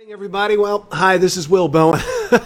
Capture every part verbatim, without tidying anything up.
Everybody, well, hi, this is Will Bowen.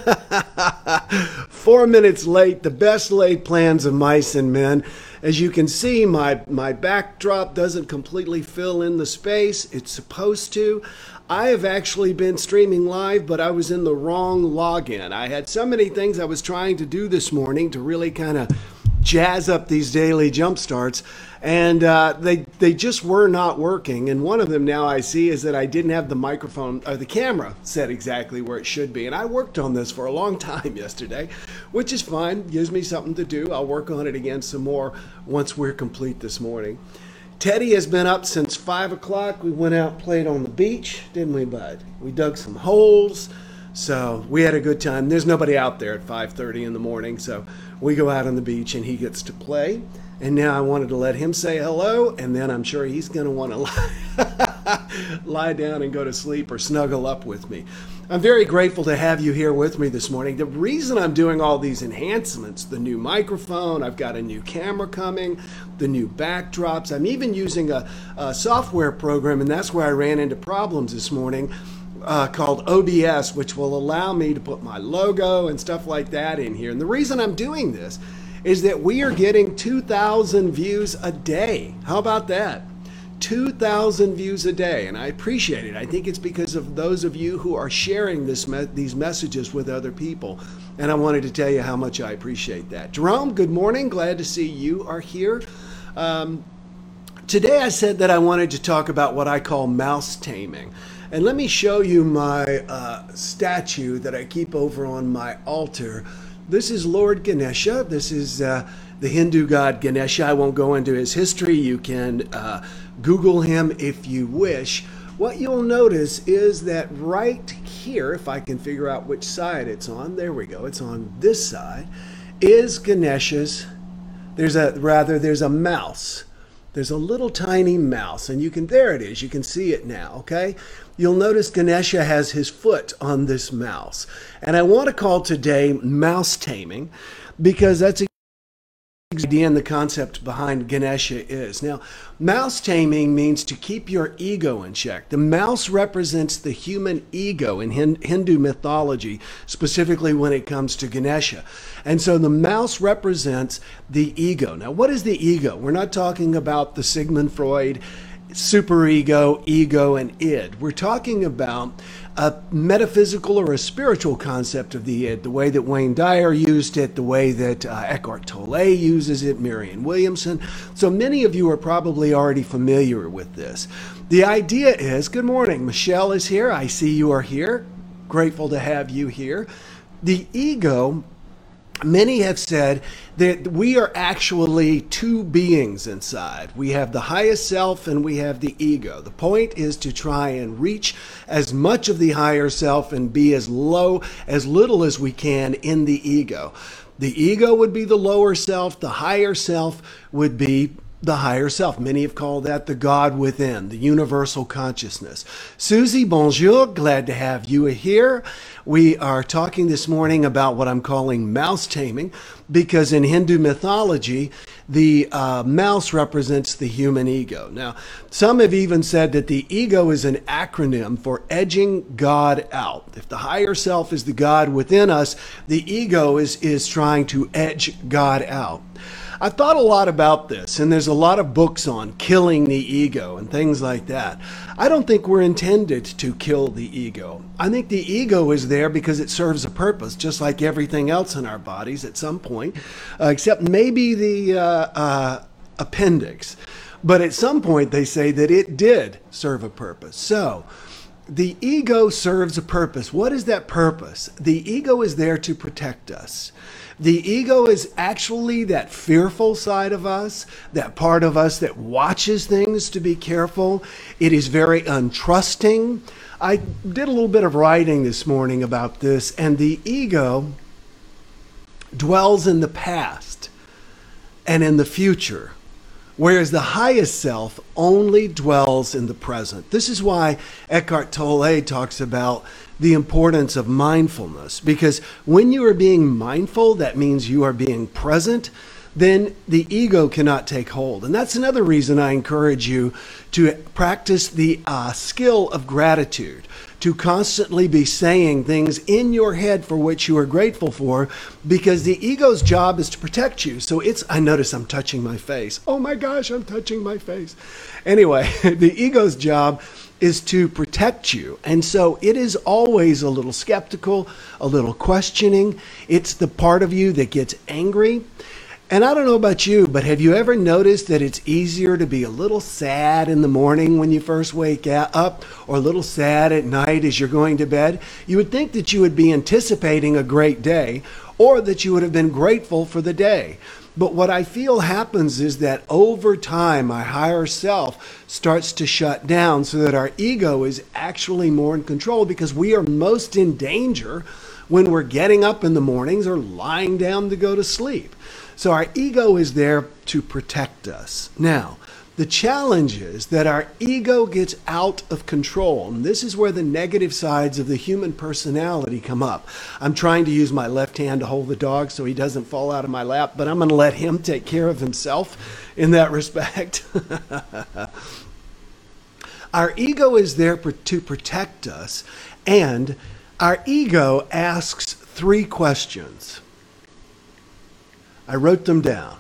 Four minutes late, the best laid plans of mice and men. As you can see, my, my backdrop doesn't completely fill in the space. It's supposed to. I have actually been streaming live, but I was in the wrong login. I had so many things I was trying to do this morning to really kind of jazz up these daily jump starts, and uh, they they just were not working. And one of them now I see is that I didn't have the microphone or the camera set exactly where it should be. And I worked on this for a long time yesterday, which is fine. Gives me something to do. I'll work on it again some more once we're complete this morning. Teddy has been up since five o'clock. We went out and played on the beach, didn't we, bud? We dug some holes. So we had a good time. There's nobody out there at five thirty in the morning, so we go out on the beach and he gets to play. And now I wanted to let him say hello, and then I'm sure he's going to want to lie, lie down and go to sleep or snuggle up with me. I'm very grateful to have you here with me this morning. The reason I'm doing all these enhancements, the new microphone, I've got a new camera coming, the new backdrops, I'm even using a, a software program, and that's where I ran into problems this morning. Uh, called O B S, which will allow me to put my logo and stuff like that in here. And the reason I'm doing this is that we are getting two thousand views a day. How about that? two thousand views a day, and I appreciate it. I think it's because of those of you who are sharing this me- these messages with other people, and I wanted to tell you how much I appreciate that. Jerome, good morning. Glad to see you are here. Um, today I said that I wanted to talk about what I call mouse taming. And let me show you my uh, statue that I keep over on my altar. This is Lord Ganesha. This is uh, the Hindu god Ganesha. I won't go into his history. You can uh, Google him if you wish. What you'll notice is that right here, if I can figure out which side it's on, there we go, it's on this side, is Ganesha's, there's a, rather, there's a mouse. There's a little tiny mouse, and you can, there it is, you can see it now, okay? You'll notice Ganesha has his foot on this mouse. And I want to call today mouse taming, because that's the idea and the concept behind Ganesha is. Now, mouse taming means to keep your ego in check. The mouse represents the human ego in Hindu mythology, specifically when it comes to Ganesha. And so the mouse represents the ego. Now, what is the ego? We're not talking about the Sigmund Freud superego, ego, and id. We're talking about a metaphysical or a spiritual concept of the id, the way that Wayne Dyer used it, the way that uh, Eckhart Tolle uses it, Marianne Williamson. So many of you are probably already familiar with this. The idea is, good morning, Michelle is here. I see you are here. Grateful to have you here. The ego, many have said that we are actually two beings inside. We have the highest self and we have the ego. The point is to try and reach as much of the higher self and be as low, as little as we can in the ego. The ego would be the lower self. The higher self would be the higher self. Many have called that the God within, the universal consciousness. Susie, bonjour. Glad to have you here. We are talking this morning about what I'm calling mouse taming, because in Hindu mythology, the uh, mouse represents the human ego. Now, some have even said that the ego is an acronym for edging God out. If the higher self is the God within us, the ego is, is trying to edge God out. I've thought a lot about this, and there's a lot of books on killing the ego and things like that. I don't think we're intended to kill the ego. I think the ego is there because it serves a purpose, just like everything else in our bodies at some point, uh, except maybe the uh, uh, appendix. But at some point they say that it did serve a purpose. So the ego serves a purpose. What is that purpose? The ego is there to protect us. The ego is actually that fearful side of us, that part of us that watches things to be careful. It is very untrusting. I did a little bit of writing this morning about this, and the ego dwells in the past and in the future, whereas the highest self only dwells in the present. This is why Eckhart Tolle talks about the importance of mindfulness, because when you are being mindful, that means you are being present. then the ego cannot take hold. And that's another reason I encourage you to practice the uh, skill of gratitude, to constantly be saying things in your head for which you are grateful for, because the ego's job is to protect you. So it's, I notice I'm touching my face. Oh my gosh, I'm touching my face. Anyway, the ego's job is to protect you. And so it is always a little skeptical, a little questioning. It's the part of you that gets angry. And I don't know about you, but have you ever noticed that it's easier to be a little sad in the morning when you first wake up, or a little sad at night as you're going to bed? You would think that you would be anticipating a great day, or that you would have been grateful for the day. But what I feel happens is that over time, our higher self starts to shut down so that our ego is actually more in control, because we are most in danger when we're getting up in the mornings or lying down to go to sleep. So our ego is there to protect us. Now, the challenge is that our ego gets out of control. And this is where the negative sides of the human personality come up. I'm trying to use my left hand to hold the dog so he doesn't fall out of my lap, but I'm going to let him take care of himself in that respect. Our ego is there to protect us, and our ego asks three questions. I wrote them down.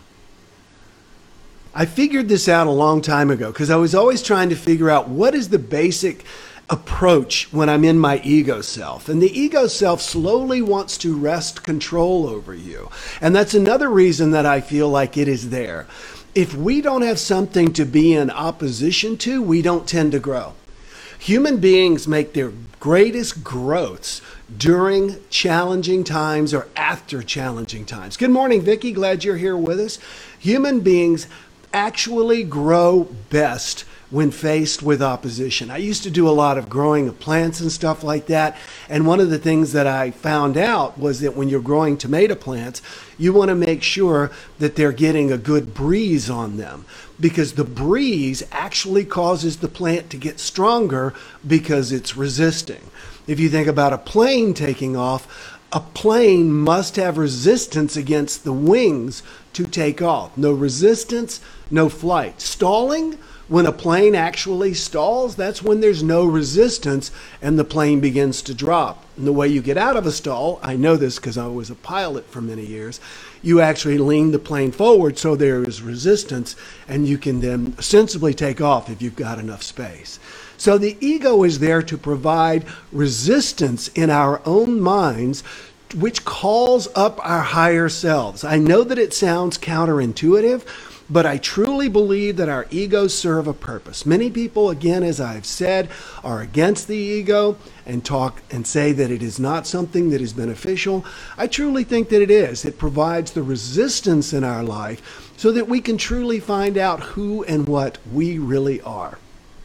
I figured this out a long time ago because I was always trying to figure out what is the basic approach when I'm in my ego self. And the ego self slowly wants to wrest control over you. And that's another reason that I feel like it is there. If we don't have something to be in opposition to, we don't tend to grow. Human beings make their greatest growths during challenging times or after challenging times. Good morning, Vicki. Glad you're here with us. Human beings actually grow best when faced with opposition. I used to do a lot of growing of plants and stuff like that. And one of the things that I found out was that when you're growing tomato plants, you want to make sure that they're getting a good breeze on them, because the breeze actually causes the plant to get stronger because it's resisting. If you think about a plane taking off, a plane must have resistance against the wings to take off. No resistance, no flight. Stalling, when a plane actually stalls, that's when there's no resistance and the plane begins to drop. And the way you get out of a stall, I know this because I was a pilot for many years, you actually lean the plane forward so there is resistance and you can then sensibly take off if you've got enough space. So the ego is there to provide resistance in our own minds, which calls up our higher selves. I know that it sounds counterintuitive, but I truly believe that our egos serve a purpose. Many people, again, as I've said, are against the ego and talk and say that it is not something that is beneficial. I truly think that it is. It provides the resistance in our life so that we can truly find out who and what we really are.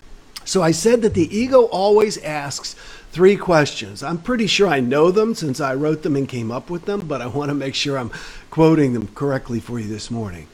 So I said that the ego always asks three questions. I'm pretty sure I know them since I wrote them and came up with them, but I want to make sure I'm quoting them correctly for you this morning.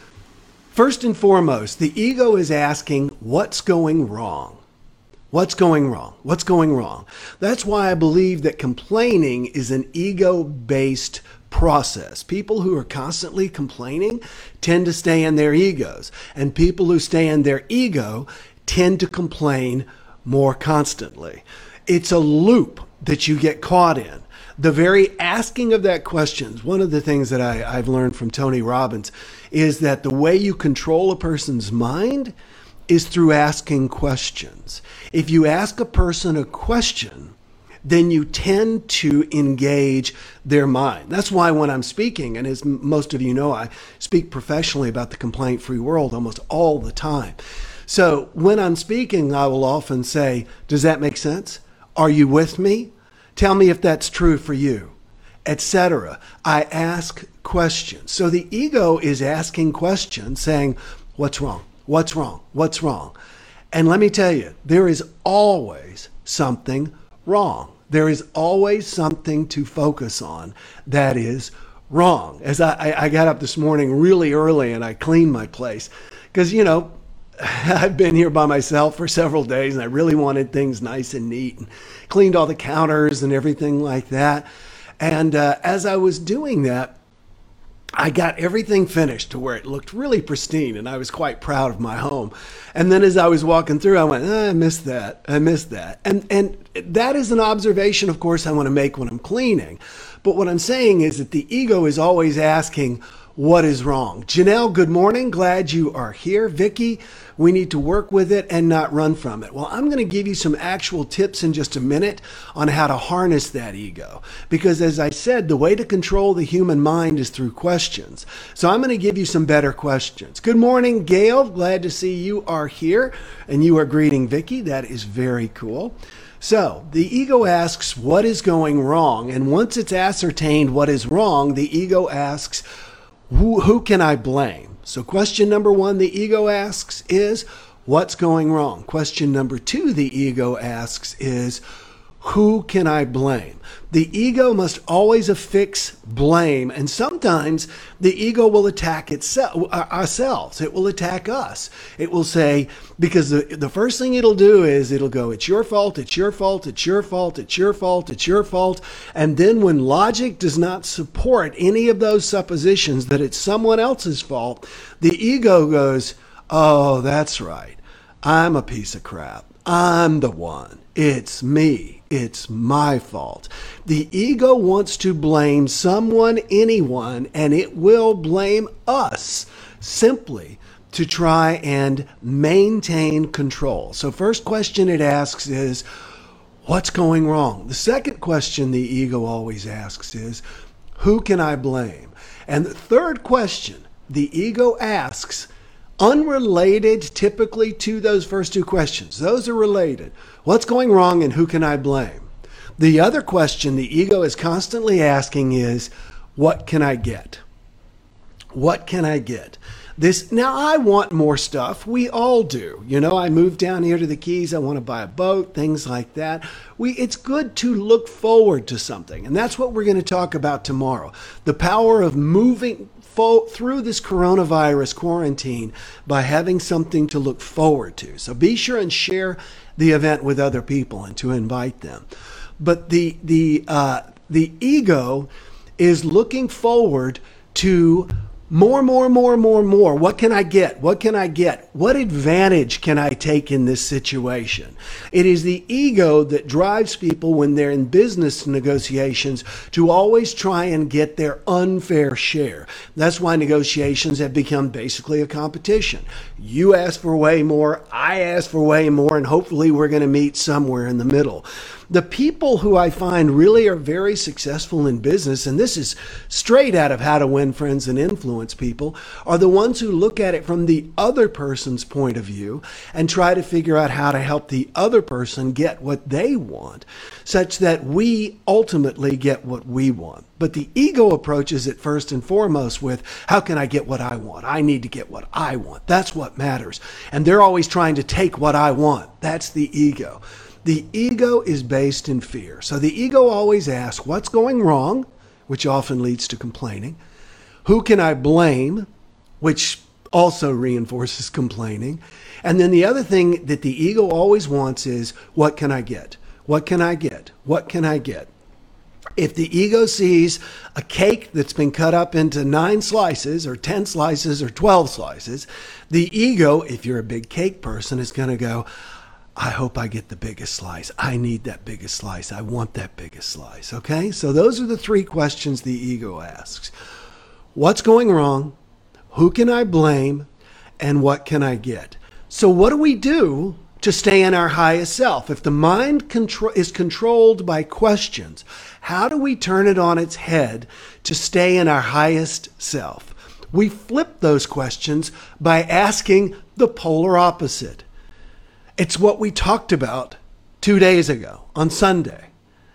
First and foremost, the ego is asking, what's going wrong? What's going wrong? What's going wrong? That's why I believe that complaining is an ego-based process. People who are constantly complaining tend to stay in their egos, and people who stay in their ego tend to complain more constantly. It's a loop that you get caught in. The very asking of that question, one of the things that I, I've learned from Tony Robbins is that the way you control a person's mind is through asking questions. If you ask a person a question, then you tend to engage their mind. That's why when I'm speaking, and as most of you know, I speak professionally about the complaint-free world almost all the time. So when I'm speaking, I will often say, does that make sense? Are you with me? Tell me if that's true for you, et cetera. I ask questions. So the ego is asking questions saying, what's wrong? What's wrong? What's wrong? And let me tell you, there is always something wrong. There is always something to focus on that is wrong. As I, I got up this morning really early and I cleaned my place because, you know, I've been here by myself for several days and I really wanted things nice and neat and cleaned all the counters and everything like that. And uh, as I was doing that, I got everything finished to where it looked really pristine, and I was quite proud of my home. And then as I was walking through, I went, oh, I missed that. I missed that. And and that is an observation, of course, I want to make when I'm cleaning. But what I'm saying is that the ego is always asking, what is wrong? Janelle, good morning. Glad you are here. Vicky, we need to work with it and not run from it. Well, I'm going to give you some actual tips in just a minute on how to harness that ego. Because as I said, the way to control the human mind is through questions. So I'm going to give you some better questions. Good morning, Gail. Glad to see you are here and you are greeting Vicky. That is very cool. So the ego asks, what is going wrong? And once it's ascertained what is wrong, the ego asks, Who, who can I blame? So question number one, the ego asks is, what's going wrong? Question number two, the ego asks is, who can I blame? The ego must always affix blame, and sometimes the ego will attack itself, ourselves. It will attack us. It will say, because the, the first thing it'll do is it'll go, it's your fault, it's your fault, it's your fault, it's your fault, it's your fault. And then when logic does not support any of those suppositions that it's someone else's fault, the ego goes, oh, that's right. I'm a piece of crap. I'm the one. It's me. It's my fault. The ego wants to blame someone, anyone, and it will blame us simply to try and maintain control. So first question it asks is, what's going wrong? The second question the ego always asks is, who can I blame? And the third question the ego asks, unrelated typically to those first two questions. Those are related. What's going wrong and who can I blame? The other question the ego is constantly asking is, what can I get? What can I get? This now I want more stuff. We all do. You know, I moved down here to the Keys. I want to buy a boat, things like that. We it's good to look forward to something. And that's what we're going to talk about tomorrow. The power of moving fo- through this coronavirus quarantine by having something to look forward to. So be sure and share the event with other people and to invite them. But the the uh, the ego is looking forward to more, more, more, more, more. What can I get? What can I get? What advantage can I take in this situation? It is the ego that drives people when they're in business negotiations to always try and get their unfair share. That's why negotiations have become basically a competition. You ask for way more, I ask for way more, and hopefully we're going to meet somewhere in the middle. The people who I find really are very successful in business, and this is straight out of How to Win Friends and Influence People, are the ones who look at it from the other person's point of view and try to figure out how to help the other person get what they want, such that we ultimately get what we want. But the ego approaches it first and foremost with, how can I get what I want? I need to get what I want. That's what matters. And they're always trying to take what I want. That's the ego. The ego is based in fear. So the ego always asks, what's going wrong? Which often leads to complaining. Who can I blame? Which also reinforces complaining. And then the other thing that the ego always wants is, what can I get? What can I get? What can I get? If the ego sees a cake that's been cut up into nine slices or ten slices or twelve slices, the ego, if you're a big cake person, is going to go, I hope I get the biggest slice. I need that biggest slice. I want that biggest slice. Okay? So those are the three questions the ego asks. What's going wrong? Who can I blame? And what can I get? So what do we do to stay in our highest self? If the mind contro- is controlled by questions, how do we turn it on its head to stay in our highest self? We flip those questions by asking the polar opposite. It's what we talked about two days ago on Sunday.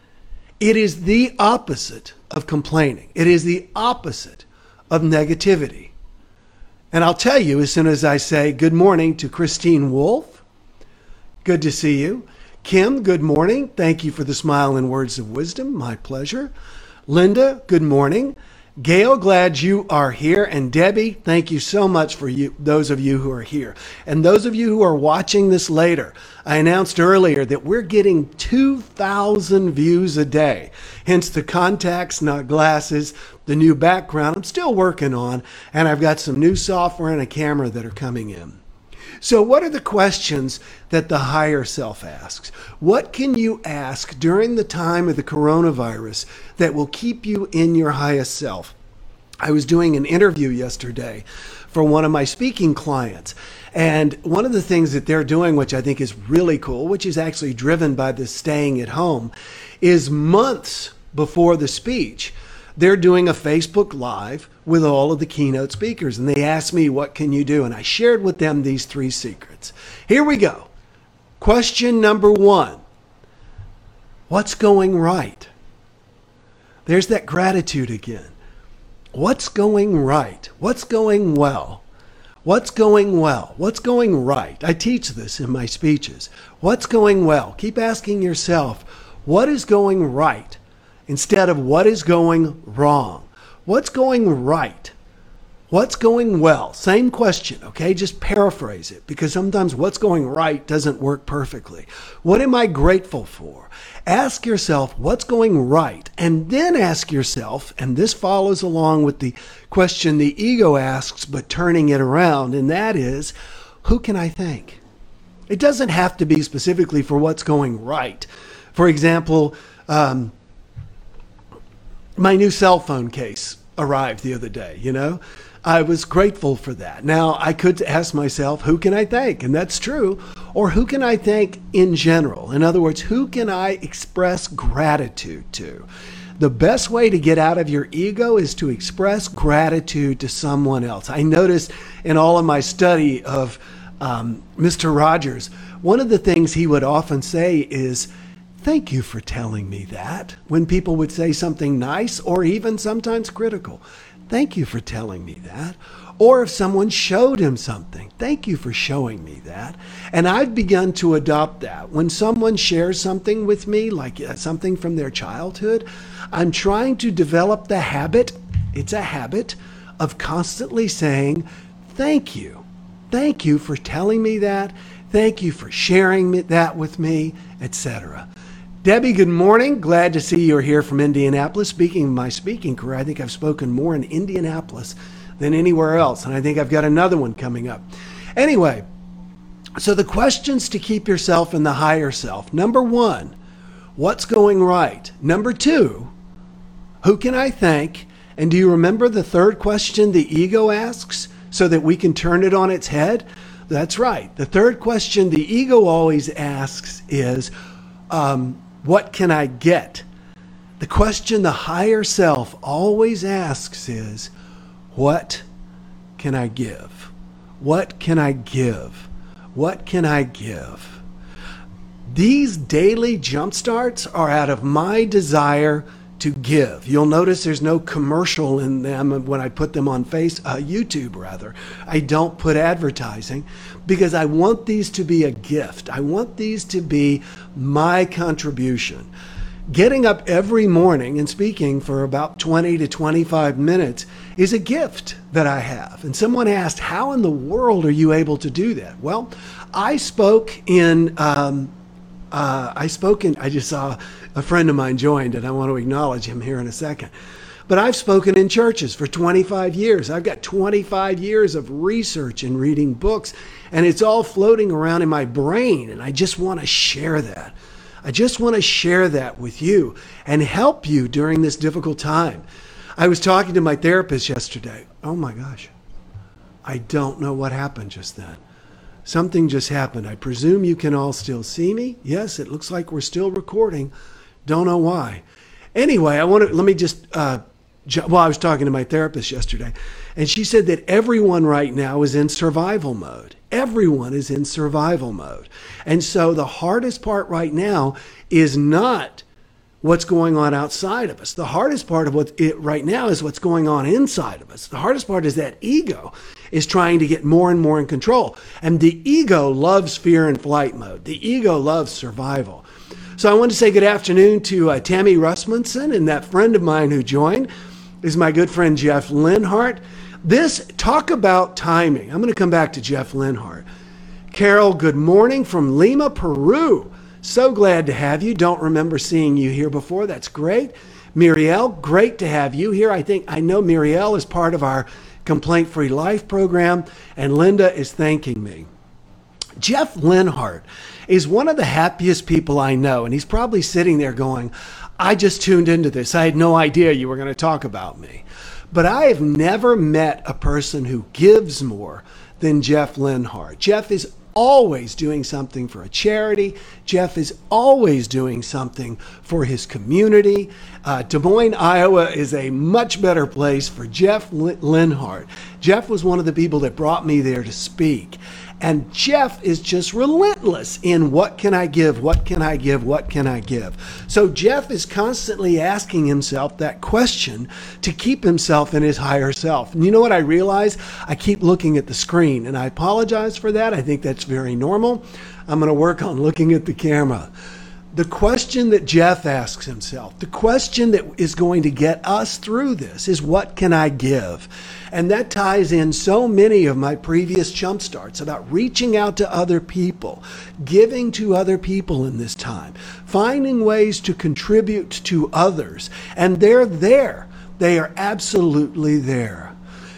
It is the opposite of complaining. It is the opposite of negativity. And I'll tell you, as soon as I say good morning to Christine Wolf, good to see you. Kim, good morning. Thank you for the smile and words of wisdom. My pleasure. Linda, good morning. Gail, glad you are here. And Debbie, thank you so much for you, those of you who are here. And those of you who are watching this later, I announced earlier that we're getting two thousand views a day. Hence the contacts, not glasses, the new background I'm still working on, and I've got some new software and a camera that are coming in. So what are the questions that the higher self asks? What can you ask during the time of the coronavirus that will keep you in your highest self? I was doing an interview yesterday for one of my speaking clients. And one of the things that they're doing, which I think is really cool, which is actually driven by this staying at home, is months before the speech, they're doing a Facebook Live with all of the keynote speakers. And they asked me, what can you do? And I shared with them these three secrets. Here we go. Question number one. What's going right? There's that gratitude again. What's going right? What's going well? What's going well? What's going right? I teach this in my speeches. What's going well? Keep asking yourself, what is going right? Instead of what is going wrong. What's going right? What's going well? Same question, okay? Just paraphrase it, because sometimes what's going right doesn't work perfectly. What am I grateful for? Ask yourself what's going right, and then ask yourself, and this follows along with the question the ego asks, but turning it around, and that is, who can I thank? It doesn't have to be specifically for what's going right. For example, um, my new cell phone case arrived the other day, you know? I was grateful for that. Now, I could ask myself, who can I thank? And that's true. Or who can I thank in general? In other words, who can I express gratitude to? The best way to get out of your ego is to express gratitude to someone else. I noticed in all of my study of um, Mister Rogers, one of the things he would often say is, thank you for telling me that. When people would say something nice or even sometimes critical, thank you for telling me that. Or if someone showed him something, thank you for showing me that. And I've begun to adopt that. When someone shares something with me, like something from their childhood, I'm trying to develop the habit, it's a habit, of constantly saying, thank you. Thank you for telling me that. Thank you for sharing that with me, et cetera. Debbie, good morning. Glad to see you're here from Indianapolis. Speaking of my speaking career, I think I've spoken more in Indianapolis than anywhere else, and I think I've got another one coming up. Anyway, so the questions to keep yourself in the higher self. Number one, what's going right? Number two, who can I thank? And do you remember the third question the ego asks so that we can turn it on its head? That's right. The third question the ego always asks is, um, what can I get? The question the higher self always asks is, what can I give? What can I give? What can I give? These daily jump starts are out of my desire to give. You'll notice there's no commercial in them when I put them on face, uh, YouTube rather. I don't put advertising because I want these to be a gift. I want these to be my contribution. Getting up every morning and speaking for about twenty to twenty-five minutes is a gift that I have. And someone asked, how in the world are you able to do that? Well, I spoke in, um, uh, I spoke in, I just saw a friend of mine joined, and I want to acknowledge him here in a second. But I've spoken in churches for twenty-five years. I've got twenty-five years of research and reading books, and it's all floating around in my brain, and I just want to share that. I just want to share that with you and help you during this difficult time. I was talking to my therapist yesterday. Oh my gosh. I don't know what happened just then. Something just happened. I presume you can all still see me. Yes, it looks like we're still recording. Don't know why. Anyway, I want to, let me just, uh, well, I was talking to my therapist yesterday, and she said that everyone right now is in survival mode. Everyone is in survival mode. And so the hardest part right now is not what's going on outside of us. The hardest part of what it right now is what's going on inside of us. The hardest part is that ego is trying to get more and more in control. And the ego loves fear and flight mode. The ego loves survival. So I want to say good afternoon to uh, Tammy Rusmanson and that friend of mine who joined. is my good friend Jeff Linhart. This, talk about timing. I'm going to come back to Jeff Linhart. Carol, good morning from Lima, Peru. So glad to have you. Don't remember seeing you here before. That's great. Muriel, great to have you here. I think I know Muriel is part of our Complaint Free Life program, and Linda is thanking me. Jeff Linhart is one of the happiest people I know, and he's probably sitting there going, I just tuned into this. I had no idea you were going to talk about me. But I have never met a person who gives more than Jeff Linhart. Jeff is always doing something for a charity. Jeff is always doing something for his community. Uh, Des Moines, Iowa is a much better place for Jeff Linhart. Jeff was one of the people that brought me there to speak. And Jeff is just relentless in what can I give, what can I give, what can I give. So Jeff is constantly asking himself that question to keep himself in his higher self. And you know what I realize? I keep looking at the screen, and I apologize for that. I think that's very normal. I'm going to work on looking at the camera. The question that Jeff asks himself, the question that is going to get us through this is, what can I give? And that ties in so many of my previous jump starts about reaching out to other people, giving to other people in this time, finding ways to contribute to others. And they're there. They are absolutely there.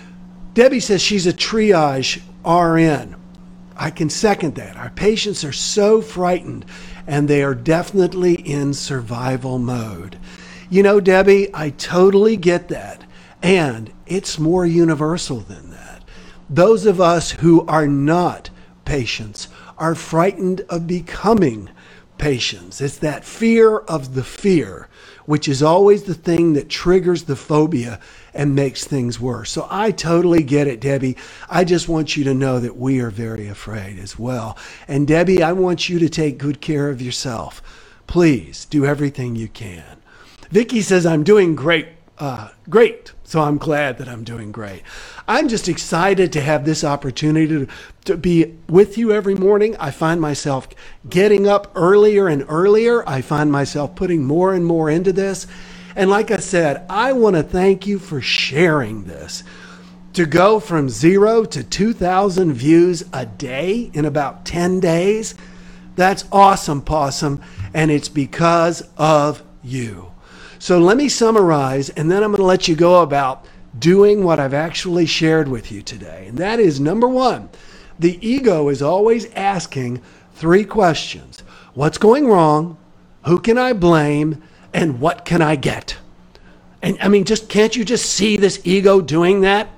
Debbie says she's a triage R N. I can second that. Our patients are so frightened, and they are definitely in survival mode. You know, Debbie, I totally get that. And it's more universal than that. Those of us who are not patients are frightened of becoming patients. It's that fear of the fear, which is always the thing that triggers the phobia and makes things worse. So I totally get it, Debbie. I just want you to know that we are very afraid as well. And Debbie, I want you to take good care of yourself. Please do everything you can. Vicki says, I'm doing great. Uh, great. So I'm glad that I'm doing great. I'm just excited to have this opportunity to, to be with you every morning. I find myself getting up earlier and earlier. I find myself putting more and more into this. And like I said, I want to thank you for sharing this. To go from zero to two thousand views a day in about ten days, that's awesome, Possum. And it's because of you. So let me summarize, and then I'm going to let you go about doing what I've actually shared with you today. And that is, number one, the ego is always asking three questions. What's going wrong? Who can I blame? And what can I get? And I mean, just can't you just see this ego doing that?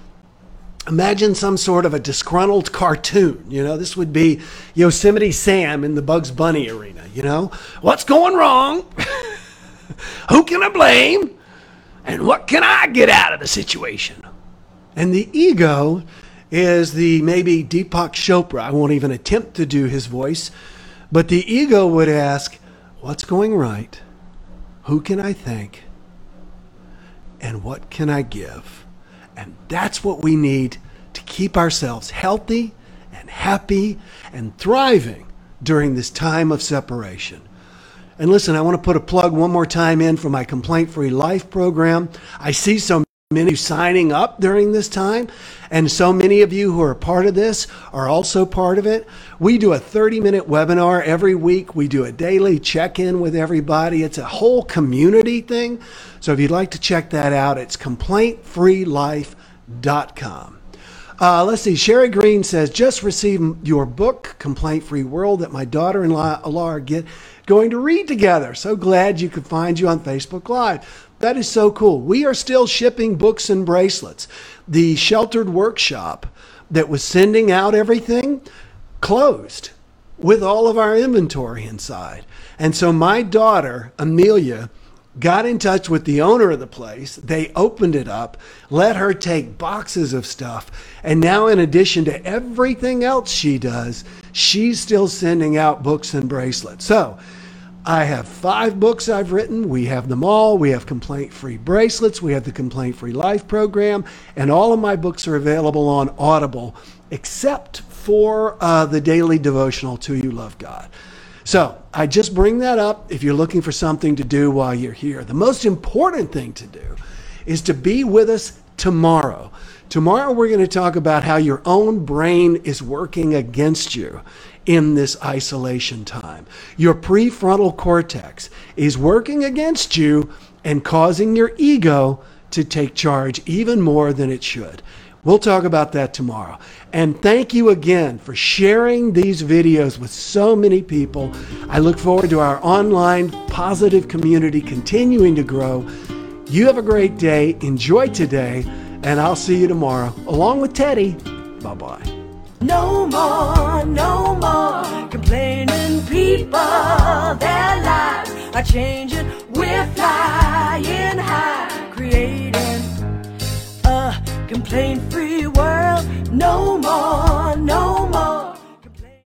Imagine some sort of a disgruntled cartoon. You know, this would be Yosemite Sam in the Bugs Bunny arena. You know, what's going wrong? Who can I blame? And what can I get out of the situation? And the ego is the maybe Deepak Chopra. I won't even attempt to do his voice. But the ego would ask, what's going right? Who can I thank? And what can I give? And that's what we need to keep ourselves healthy and happy and thriving during this time of separation. And listen, I want to put a plug one more time in for my Complaint Free Life program. I see so many of you signing up during this time, and so many of you who are part of this are also part of it. We do a thirty minute webinar every week. We do a daily check-in with everybody. It's a whole community thing. So if you'd like to check that out, it's complaint free life dot com. Uh, let's see. Sherry Green says, just received your book, Complaint Free World, that my daughter-in-law are get, going to read together. So glad you could find you on Facebook Live. That is so cool. We are still shipping books and bracelets. The sheltered workshop that was sending out everything closed with all of our inventory inside. And so my daughter, Amelia, got in touch with the owner of the place. They opened it up, let her take boxes of stuff. And now, in addition to everything else she does, she's still sending out books and bracelets. So I have five books I've written. We have them all. We have complaint-free bracelets. We have the Complaint-Free Life program. And all of my books are available on Audible, except for uh, the daily devotional, To You Love God. So I just bring that up if you're looking for something to do while you're here. The most important thing to do is to be with us tomorrow. Tomorrow we're going to talk about how your own brain is working against you in this isolation time. Your prefrontal cortex is working against you and causing your ego to take charge even more than it should. We'll talk about that tomorrow. And thank you again for sharing these videos with so many people. I look forward to our online positive community continuing to grow. You have a great day. Enjoy today. And I'll see you tomorrow, along with Teddy. Bye-bye. No more, no more complaining people. Their lives are changing. We're flying high, creating a complaint-free world. No more.